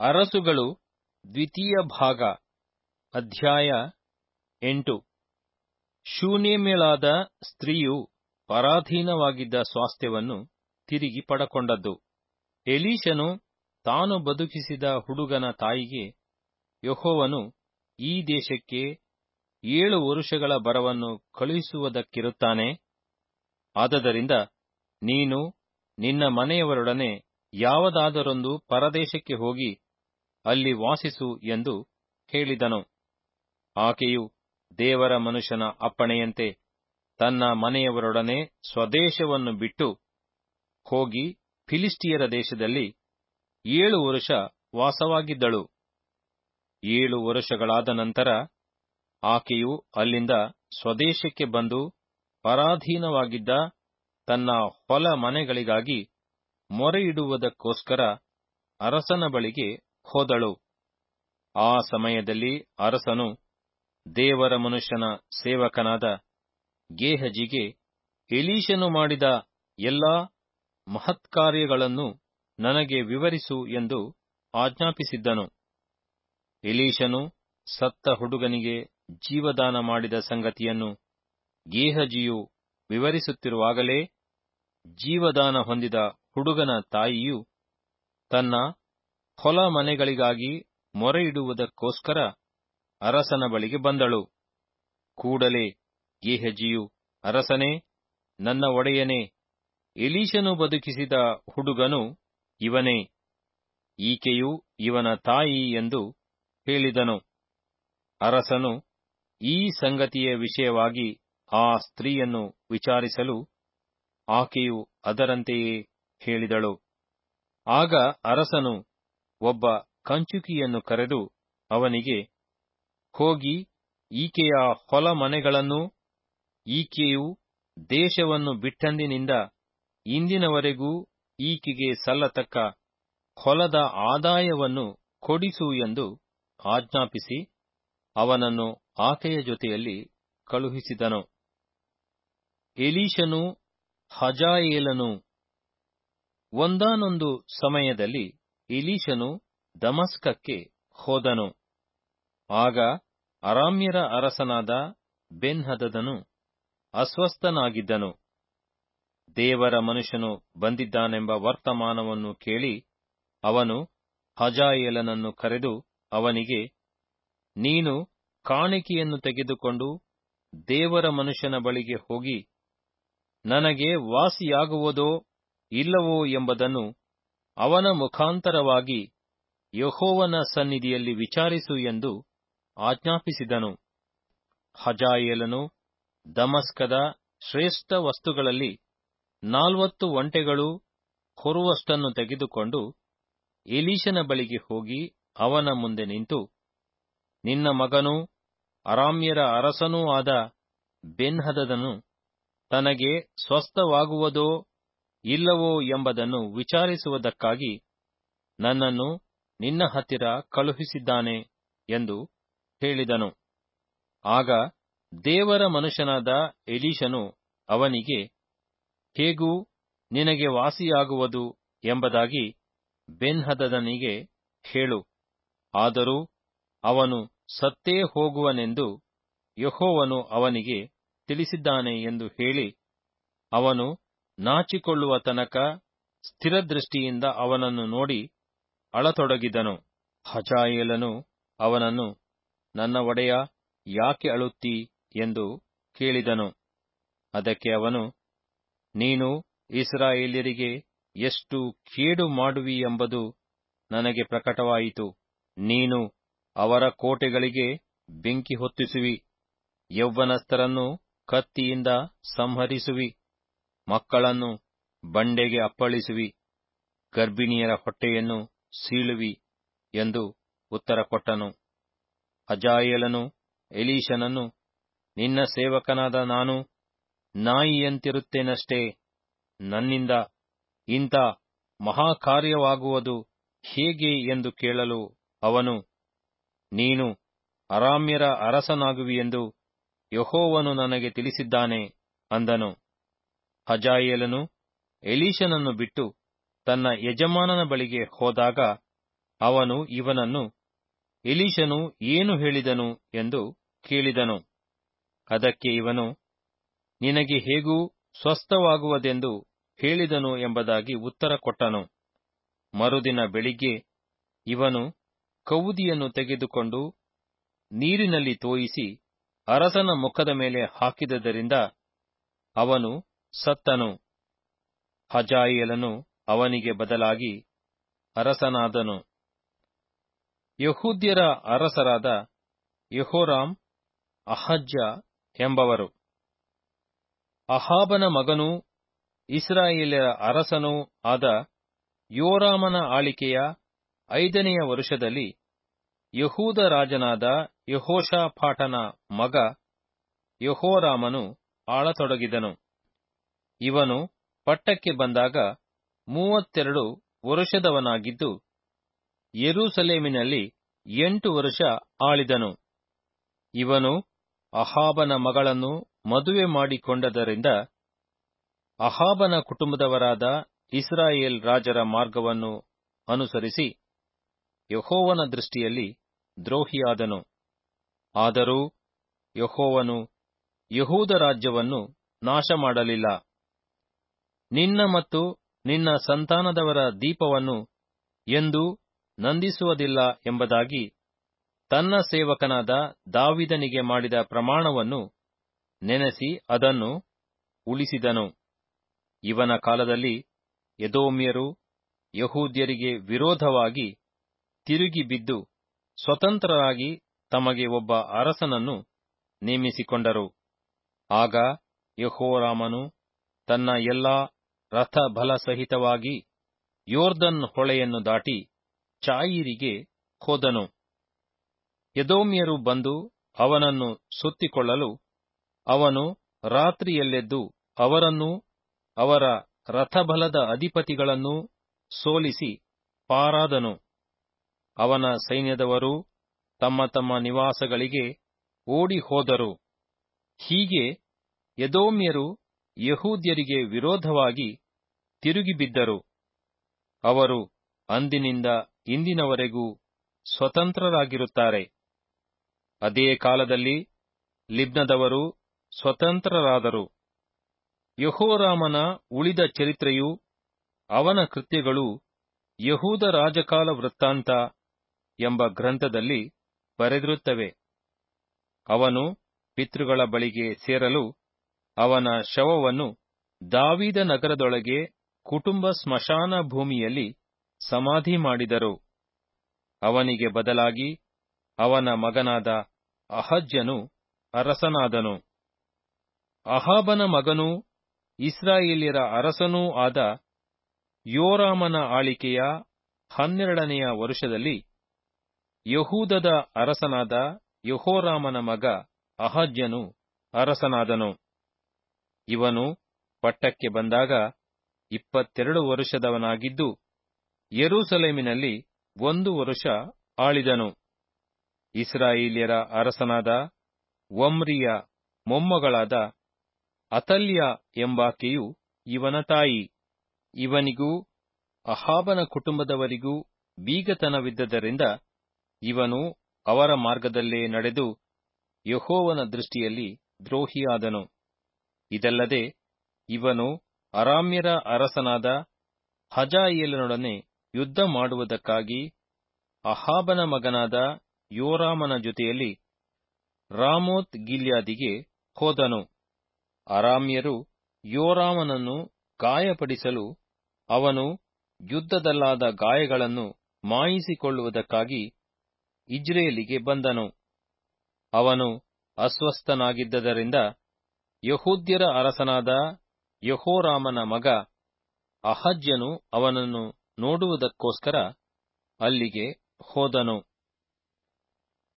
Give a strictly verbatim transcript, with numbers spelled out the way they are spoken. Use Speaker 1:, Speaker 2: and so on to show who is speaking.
Speaker 1: ಅರಸುಗಳು ದ್ವಿತೀಯ ಭಾಗ ಅಧ್ಯಾಯ ಎಂಟು. ಶೂನೇಮ್ಯಳಾದ ಸ್ತ್ರೀಯು ಪರಾಧೀನವಾಗಿದ್ದ ಸ್ವಾಸ್ಥ್ಯವನ್ನು ತಿರುಗಿ ಪಡಕೊಂಡದ್ದು. ಎಲೀಷನು ತಾನು ಬದುಕಿಸಿದ ಹುಡುಗನ ತಾಯಿಗೆ, ಯೆಹೋವನು ಈ ದೇಶಕ್ಕೆ ಏಳು ವರುಷಗಳ ಬರವನ್ನು ಕಳುಹಿಸುವುದಕ್ಕಿರುತ್ತಾನೆ. ಆದದರಿಂದ ನೀನು ನಿನ್ನ ಮನೆಯವರೊಡನೆ ಯಾವುದಾದರೊಂದು ಪರದೇಶಕ್ಕೆ ಹೋಗಿ ಅಲ್ಲಿ ವಾಸಿಸು ಎಂದು ಹೇಳಿದನು. ಆಕೆಯು ದೇವರ ಮನುಷ್ಯನ ಅಪ್ಪಣೆಯಂತೆ ತನ್ನ ಮನೆಯವರೊಡನೆ ಸ್ವದೇಶವನ್ನು ಬಿಟ್ಟು ಹೋಗಿ ಫಿಲಿಷ್ಟಿಯರ ದೇಶದಲ್ಲಿ ಏಳು ವರುಷ ವಾಸವಾಗಿದ್ದಳು. ಏಳು ವರುಷಗಳಾದ ನಂತರ ಆಕೆಯು ಅಲ್ಲಿಂದ ಸ್ವದೇಶಕ್ಕೆ ಬಂದು ಪರಾಧೀನವಾಗಿದ್ದ ತನ್ನ ಹೊಲ ಮನೆಗಳಿಗಾಗಿ ಮೊರೆಯಿಡುವುದಕ್ಕೋಸ್ಕರ ಅರಸನ ಬಳಿಗೆ ಹೋದಳು. ಆ ಸಮಯದಲ್ಲಿ ಅರಸನು ದೇವರ ಮನುಷ್ಯನ ಸೇವಕನಾದ ಗೇಹಜಿಗೆ ಎಲೀಷನು ಮಾಡಿದ ಎಲ್ಲಾ ಮಹತ್ಕಾರ್ಯಗಳನ್ನು ನನಗೆ ವಿವರಿಸು ಎಂದು ಆಜ್ಞಾಪಿಸಿದ್ದನು. ಎಲೀಷನು ಸತ್ತ ಹುಡುಗನಿಗೆ ಜೀವದಾನ ಮಾಡಿದ ಸಂಗತಿಯನ್ನು ಗೇಹಜಿಯು ವಿವರಿಸುತ್ತಿರುವಾಗಲೇ ಜೀವದಾನ ಹೊಂದಿದ ಹುಡುಗನ ತಾಯಿಯು ತನ್ನ ಹೊಲ ಮನೆಗಳಿಗಾಗಿ ಮೊರೆಯಿಡುವುದಕ್ಕೋಸ್ಕರ ಅರಸನ ಬಳಿಗೆ ಬಂದಳು. ಕೂಡಲೇ ಗೇಹಜಿಯು, ಅರಸನೇ, ನನ್ನ ಒಡೆಯನೇ, ಎಲೀಷನು ಬದುಕಿಸಿದ ಹುಡುಗನು ಇವನೇ, ಈಕೆಯು ಇವನ ತಾಯಿ ಎಂದು ಹೇಳಿದನು. ಅರಸನು ಈ ಸಂಗತಿಯ ವಿಷಯವಾಗಿ ಆ ಸ್ತ್ರೀಯನ್ನು ವಿಚಾರಿಸಲು ಆಕೆಯು ಅದರಂತೆಯೇ ಹೇಳಿದಳು. ಆಗ ಅರಸನು ಒಬ್ಬ ಕಂಚುಕಿಯನ್ನು ಕರೆದು ಅವನಿಗೆ, ಹೋಗಿ ಈಕೆಯ ಹೊಲ ಮನೆಗಳನ್ನೂ ಈಕೆಯು ದೇಶವನ್ನು ಬಿಟ್ಟಂದಿನಿಂದ ಇಂದಿನವರೆಗೂ ಈಕೆಗೆ ಸಲ್ಲತಕ್ಕ ಹೊಲದ ಆದಾಯವನ್ನು ಕೊಡಿಸು ಎಂದು ಆಜ್ಞಾಪಿಸಿ ಅವನನ್ನು ಆಕೆಯ ಜೊತೆಯಲ್ಲಿ ಕಳುಹಿಸಿದನು. ಎಲೀಷನು ಹಜಾಯೇಲನು. ಒಂದಾನೊಂದು ಸಮಯದಲ್ಲಿ ಎಲೀಷನು ದಮಸ್ಕಕ್ಕೆ ಹೋದನು. ಆಗ ಅರಾಮ್ಯರ ಅರಸನಾದ ಬೆನ್ಹದದನು ಅಸ್ವಸ್ಥನಾಗಿದ್ದನು. ದೇವರ ಮನುಷ್ಯನು ಬಂದಿದ್ದಾನೆಂಬ ವರ್ತಮಾನವನ್ನು ಕೇಳಿ ಅವನು ಹಜಾಯೇಲನನ್ನು ಕರೆದು ಅವನಿಗೆ, ನೀನು ಕಾಣಿಕೆಯನ್ನು ತೆಗೆದುಕೊಂಡು ದೇವರ ಮನುಷ್ಯನ ಬಳಿಗೆ ಹೋಗಿ ನನಗೆ ವಾಸಿಯಾಗುವುದೋ ಇಲ್ಲವೋ ಎಂಬುದನ್ನು ಅವನ ಮುಖಾಂತರವಾಗಿ ಯೆಹೋವನ ಸನ್ನಿಧಿಯಲ್ಲಿ ವಿಚಾರಿಸು ಎಂದು ಆಜ್ಞಾಪಿಸಿದನು. ಹಜಾಯೇಲನು ದಮಸ್ಕದ ಶ್ರೇಷ್ಠ ವಸ್ತುಗಳಲ್ಲಿ ನಾಲ್ವತ್ತು ಒಂಟೆಗಳು ಹೊರುವಷ್ಟನ್ನು ತೆಗೆದುಕೊಂಡು ಎಲೀಷನ ಬಳಿಗೆ ಹೋಗಿ ಅವನ ಮುಂದೆ ನಿಂತು, ನಿನ್ನ ಮಗನೂ ಅರಾಮ್ಯರ ಅರಸನೂ ಆದ ಬೆನ್ಹದದನು ತನಗೆ ಸ್ವಸ್ಥವಾಗುವುದೋ ಇಲ್ಲವೋ ಎಂಬುದನ್ನು ವಿಚಾರಿಸುವುದಕ್ಕಾಗಿ ನನ್ನನ್ನು ನಿನ್ನ ಹತ್ತಿರ ಕಳುಹಿಸಿದ್ದಾನೆ ಎಂದು ಹೇಳಿದನು. ಆಗ ದೇವರ ಮನುಷ್ಯನಾದ ಎಲೀಷನು ಅವನಿಗೆ, ಹೇಗೂ ನಿನಗೆ ವಾಸಿಯಾಗುವುದು ಎಂಬುದಾಗಿ ಬೆನ್ಹದದನಿಗೆ ಹೇಳು, ಆದರೂ ಅವನು ಸತ್ತೇ ಹೋಗುವನೆಂದು ಯೆಹೋವನು ಅವನಿಗೆ ತಿಳಿಸಿದ್ದಾನೆ ಎಂದು ಹೇಳಿ, ಅವನು ನಾಚಿಕೊಳ್ಳುವ ತನಕ ಸ್ಥಿರದೃಷ್ಟಿಯಿಂದ ಅವನನ್ನು ನೋಡಿ ಅಳತೊಡಗಿದನು. ಹಜಾಯೇಲನು ಅವನನ್ನು, ನನ್ನ ಒಡೆಯ, ಯಾಕೆ ಅಳುತ್ತೀ ಎಂದು ಕೇಳಿದನು. ಅದಕ್ಕೆ ಅವನು, ನೀನು ಇಸ್ರಾಯೇಲ್ಯರಿಗೆ ಎಷ್ಟು ಕೇಡು ಮಾಡುವಿ ಎಂಬುದು ನನಗೆ ಪ್ರಕಟವಾಯಿತು. ನೀನು ಅವರ ಕೋಟೆಗಳಿಗೆ ಬೆಂಕಿ ಹೊತ್ತಿಸುವಿ, ಯೌವನಸ್ಥರನ್ನು ಕತ್ತಿಯಿಂದ ಸಂಹರಿಸುವಿ, ಮಕ್ಕಳನ್ನು ಬಂಡೆಗೆ ಅಪ್ಪಳಿಸುವಿ, ಗರ್ಭಿಣಿಯರ ಹೊಟ್ಟೆಯನ್ನು ಸೀಳುವಿ ಎಂದು ಉತ್ತರ ಕೊಟ್ಟನು. ಹಜಾಯೇಲನು ಎಲೀಷನನ್ನು, ನಿನ್ನ ಸೇವಕನಾದ ನಾನು ನಾಯಿಯಂತಿರುತ್ತೇನಷ್ಟೇ, ನನ್ನಿಂದ ಇಂಥ ಮಹಾಕಾರ್ಯವಾಗುವುದು ಹೇಗೆ ಎಂದು ಕೇಳಲು ಅವನು, ನೀನು ಅರಾಮ್ಯರ ಅರಸನಾಗುವಿಯೆಂದು ಯೆಹೋವನು ನನಗೆ ತಿಳಿಸಿದ್ದಾನೆ ಅಂದನು. ಹಜಾಯೇಲನು ಎಲೀಷನನ್ನು ಬಿಟ್ಟು ತನ್ನ ಯಜಮಾನನ ಬಳಿಗೆ ಹೋದಾಗ ಅವನು ಇವನನ್ನು, ಎಲೀಷನು ಏನು ಹೇಳಿದನು ಎಂದು ಕೇಳಿದನು. ಅದಕ್ಕೆ ಇವನು, ನಿನಗೆ ಹೇಗೂ ಸ್ವಸ್ಥವಾಗುವುದೆಂದು ಹೇಳಿದನು ಎಂಬುದಾಗಿ ಉತ್ತರ ಕೊಟ್ಟನು. ಮರುದಿನ ಬೆಳಿಗ್ಗೆ ಇವನು ಕೌದಿಯನ್ನು ತೆಗೆದುಕೊಂಡು ನೀರಿನಲ್ಲಿ ತೋಯಿಸಿ ಅರಸನ ಮುಖದ ಮೇಲೆ ಹಾಕಿದ್ದರಿಂದ ಅವನು ಸತ್ತನು. ಹಜಾಯೇಲನು ಅವನಿಗೆ ಬದಲಾಗಿ ಅರಸನಾದನು. ಯೆಹೂದ್ಯರ ಅರಸರಾದ ಯೆಹೋರಾಮ್, ಅಹಜ್ಯ ಎಂಬವರು. ಅಹಾಬನ ಮಗನೂ ಇಸ್ರಾಯೇಲ್ಯರ ಅರಸನೂ ಆದ ಯೋರಾಮನ ಆಳಿಕೆಯ ಐದನೆಯ ವರುಷದಲ್ಲಿ ಯೆಹೂದ ರಾಜನಾದ ಯೆಹೋಷಾಫಾಟನ ಮಗ ಯೆಹೋರಾಮನು ಆಳತೊಡಗಿದನು. ಇವನು ಪಟ್ಟಕ್ಕೆ ಬಂದಾಗ ಮೂವತ್ತೆರಡು ವರುಷದವನಾಗಿದ್ದು, ಯೆರೂಸಲೇಮಿನಲ್ಲಿ ಎಂಟು ವರುಷ ಆಳಿದನು. ಇವನು ಅಹಾಬನ ಮಗಳನ್ನು ಮದುವೆ ಮಾಡಿಕೊಂಡದರಿಂದ ಅಹಾಬನ ಕುಟುಂಬದವರಾದ ಇಸ್ರಾಯೇಲ್ ರಾಜರ ಮಾರ್ಗವನ್ನು ಅನುಸರಿಸಿ ಯೆಹೋವನ ದೃಷ್ಟಿಯಲ್ಲಿ ದ್ರೋಹಿಯಾದನು. ಆದರೂ ಯೆಹೋವನು ಯೆಹೂದ ರಾಜ್ಯವನ್ನು ನಾಶಮಾಡಲಿಲ್ಲ. ನಿನ್ನ ಮತ್ತು ನಿನ್ನ ಸಂತಾನದವರ ದೀಪವನ್ನು ಎಂದೂ ನಂದಿಸುವುದಿಲ್ಲ ಎಂಬುದಾಗಿ ತನ್ನ ಸೇವಕನಾದ ದಾವೀದನಿಗೆ ಮಾಡಿದ ಪ್ರಮಾಣವನ್ನು ನೆನೆಸಿ ಅದನ್ನು ಉಳಿಸಿದನು. ಇವನ ಕಾಲದಲ್ಲಿ ಎದೋಮ್ಯರು ಯೆಹೂದ್ಯರಿಗೆ ವಿರೋಧವಾಗಿ ತಿರುಗಿ ಬಿದ್ದು ಸ್ವತಂತ್ರರಾಗಿ ತಮಗೆ ಒಬ್ಬ ಅರಸನನ್ನು ನೇಮಿಸಿಕೊಂಡರು. ಆಗ ಯೆಹೋರಾಮನು ತನ್ನ ಎಲ್ಲಾ ರಥ ಬಲ ಸಹಿತವಾಗಿ ಯೋರ್ದನ್ ಹೊಳೆಯನ್ನು ದಾಟಿ ಚಾಯೀರಿಗೆ ಹೋದನು. ಎದೋಮ್ಯರು ಬಂದು ಅವನನ್ನು ಸುತ್ತಿಕೊಳ್ಳಲು ಅವನು ರಾತ್ರಿಯಲ್ಲೆದ್ದು ಅವರನ್ನೂ ಅವರ ರಥಬಲದ ಅಧಿಪತಿಗಳನ್ನೂ ಸೋಲಿಸಿ ಪಾರಾದನು. ಅವನ ಸೈನ್ಯದವರೂ ತಮ್ಮ ತಮ್ಮ ನಿವಾಸಗಳಿಗೆ ಓಡಿ ಹೋದರು. ಹೀಗೆ ಎದೋಮ್ಯರು ಯೆಹೂದ್ಯರಿಗೆ ವಿರೋಧವಾಗಿ ತಿರುಗಿಬಿದ್ದರು. ಅವರು ಅಂದಿನಿಂದ ಇಂದಿನವರೆಗೂ ಸ್ವತಂತ್ರರಾಗಿರುತ್ತಾರೆ. ಅದೇ ಕಾಲದಲ್ಲಿ ಲಿಬ್ನದವರು ಸ್ವತಂತ್ರರಾದರು. ಯೆಹೋರಾಮನ ಉಳಿದ ಚರಿತ್ರೆಯೂ ಅವನ ಕೃತ್ಯಗಳೂ ಯೆಹೂದ ರಾಜಕಾಲ ವೃತ್ತಾಂತ ಎಂಬ ಗ್ರಂಥದಲ್ಲಿ ಬರೆದಿರುತ್ತವೆ. ಅವನು ಪಿತೃಗಳ ಬಳಿಗೆ ಸೇರಲು ಅವನ ಶವವನ್ನು ದಾವೀದ ನಗರದೊಳಗೆ ಕುಟುಂಬ ಸ್ಮಶಾನ ಭೂಮಿಯಲ್ಲಿ ಸಮಾಧಿ ಮಾಡಿದರು. ಅವನಿಗೆ ಬದಲಾಗಿ ಅವನ ಮಗನಾದ ಅಹಜ್ಯನು ಅರಸನಾದನು. ಅಹಾಬನ ಮಗನೂ ಇಸ್ರಾಯೇಲ್ಯರ ಅರಸನೂ ಆದ ಯೋರಾಮನ ಆಳಿಕೆಯ ಹನ್ನೆರಡನೆಯ ವರುಷದಲ್ಲಿ ಯೆಹೂದದ ಅರಸನಾದ ಯೆಹೋರಾಮನ ಮಗ ಅಹಜ್ಯನು ಅರಸನಾದನು. ಇವನು ಪಟ್ಟಕ್ಕೆ ಬಂದಾಗ ಇಪ್ಪತ್ತೆರಡು ವರುಷದವನಾಗಿದ್ದು, ಯೆರೂಸಲೇಮಿನಲ್ಲಿ ಒಂದು ವರುಷ ಆಳಿದನು. ಇಸ್ರಾಯೇಲ್ಯರ ಅರಸನಾದ ಒಮ್ರಿಯ ಮೊಮ್ಮಗಳಾದ ಅತಲ್ಯ ಎಂಬಾಕೆಯು ಇವನ ತಾಯಿ. ಇವನಿಗೂ ಅಹಾಬನ ಕುಟುಂಬದವರಿಗೂ ಬೀಗತನವಿದ್ದರಿಂದ ಇವನು ಅವರ ಮಾರ್ಗದಲ್ಲೇ ನಡೆದು ಯೆಹೋವನ ದೃಷ್ಟಿಯಲ್ಲಿ ದ್ರೋಹಿಯಾದನು. ಇದಲ್ಲದೆ ಇವನು ಅರಾಮ್ಯರ ಅರಸನಾದ ಹಜಾಯೇಲನೊಡನೆ ಯುದ್ಧ ಮಾಡುವುದಕ್ಕಾಗಿ ಅಹಾಬನ ಮಗನಾದ ಯೋರಾಮನ ಜೊತೆಯಲ್ಲಿ ರಾಮೋತ್ ಗಿಲ್ಯಾದಿಗೆ ಹೋದನು. ಅರಾಮ್ಯರು ಯೋರಾಮನನ್ನು ಗಾಯಪಡಿಸಲು ಅವನು ಯುದ್ಧದಲ್ಲಾದ ಗಾಯಗಳನ್ನು ಮಾಯಿಸಿಕೊಳ್ಳುವುದಕ್ಕಾಗಿ ಇಜ್ರೇಲಿಗೆ ಬಂದನು. ಅವನು ಅಸ್ವಸ್ಥನಾಗಿದ್ದರಿಂದ ಯೆಹೂದ್ಯರ ಅರಸನಾದ ಯೆಹೋರಾಮನ ಮಗ ಅಹಜ್ಯನು ಅವನನ್ನು ನೋಡುವುದಕ್ಕೋಸ್ಕರ ಅಲ್ಲಿಗೆ ಹೋದನು.